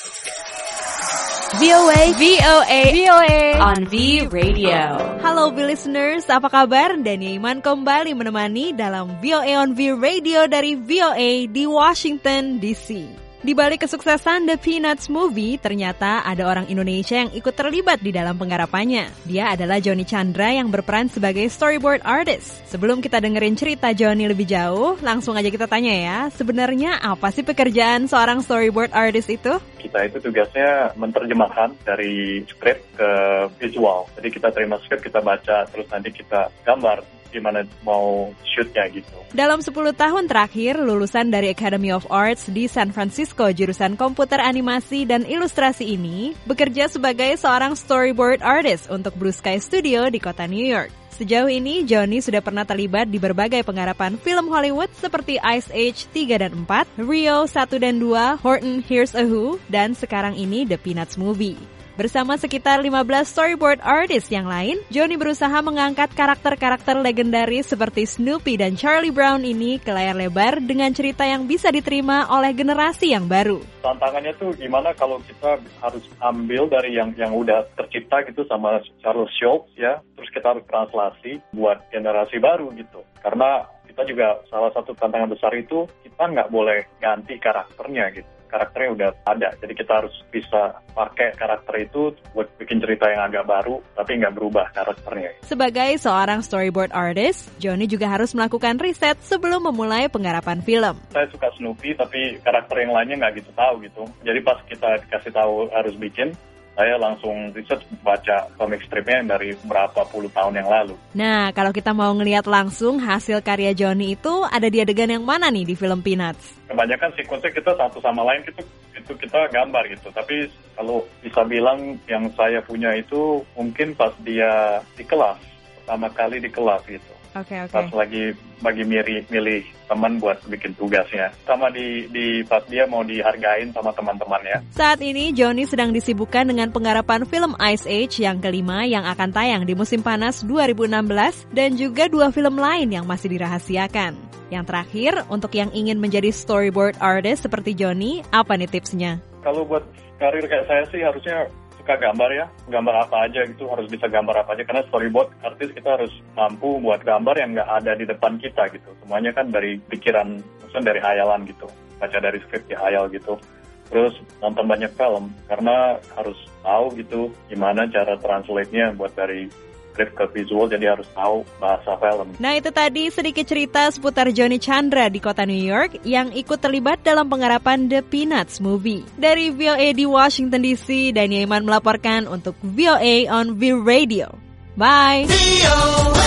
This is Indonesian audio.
VOA on V Radio. Halo V listeners, apa kabar? Dania Iman kembali menemani dalam VOA on V Radio dari VOA di Washington DC. Di balik kesuksesan The Peanuts Movie, ternyata ada orang Indonesia yang ikut terlibat di dalam penggarapannya. Dia adalah Johnny Chandra yang berperan sebagai storyboard artist. Sebelum kita dengerin cerita Johnny lebih jauh, langsung aja kita tanya ya, sebenarnya apa sih pekerjaan seorang storyboard artist itu? Kita itu tugasnya menerjemahkan dari skrip ke visual. Jadi kita terima skrip, kita baca, terus nanti kita gambar gimana mau shootnya gitu. Dalam 10 tahun terakhir, lulusan dari Academy of Arts di San Francisco jurusan komputer animasi dan ilustrasi ini bekerja sebagai seorang storyboard artist untuk Blue Sky Studio di kota New York. Sejauh ini, Johnny sudah pernah terlibat di berbagai penggarapan film Hollywood seperti Ice Age 3 dan 4, Rio 1 dan 2, Horton Hears a Who, dan sekarang ini The Peanuts Movie. Bersama sekitar 15 storyboard artist yang lain, Johnny berusaha mengangkat karakter-karakter legendaris seperti Snoopy dan Charlie Brown ini ke layar lebar dengan cerita yang bisa diterima oleh generasi yang baru. Tantangannya tuh gimana kalau kita harus ambil dari yang udah tercipta gitu sama Charles Schulz ya, terus kita harus translasi buat generasi baru gitu. Karena kita juga salah satu tantangan besar itu kita nggak boleh ganti karakternya gitu. Karakternya udah ada, jadi kita harus bisa pakai karakter itu buat bikin cerita yang agak baru, tapi nggak berubah karakternya. Sebagai seorang storyboard artist, Johnny juga harus melakukan riset sebelum memulai penggarapan film. Saya suka Snoopy, tapi karakter yang lainnya nggak gitu tahu gitu. Jadi pas kita dikasih tahu harus bikin, saya langsung riset baca comic stripnya dari berapa puluh tahun yang lalu. Nah, kalau kita mau ngelihat langsung hasil karya Johnny itu ada di adegan yang mana nih di film Peanuts? Kebanyakan sequence kita satu sama lain itu kita gambar gitu. Tapi kalau bisa bilang yang saya punya itu mungkin pas dia di kelas, pertama kali di kelas gitu. Oke. Pas lagi milih teman buat bikin tugasnya. Sama di pas dia mau dihargain sama teman-temannya. Saat ini Johnny sedang disibukkan dengan penggarapan film Ice Age yang kelima yang akan tayang di musim panas 2016 dan juga 2 film lain yang masih dirahasiakan. Yang terakhir, untuk yang ingin menjadi storyboard artist seperti Johnny, apa nih tipsnya? Kalau buat karir kayak saya sih harusnya suka gambar ya, gambar apa aja gitu, harus bisa gambar apa aja, karena storyboard artis kita harus mampu buat gambar yang nggak ada di depan kita gitu, semuanya kan dari pikiran, maksudnya dari hayalan gitu, baca dari skrip ya hayal gitu, terus nonton banyak film, karena harus tahu gitu gimana cara translate-nya buat dari skrip ke visual, jadi harus tahu bahasa film. Nah itu tadi sedikit cerita seputar Johnny Chandra di kota New York yang ikut terlibat dalam penggarapan The Peanuts Movie. Dari VOA di Washington DC, Dania Iman melaporkan untuk VOA on V Radio. Bye!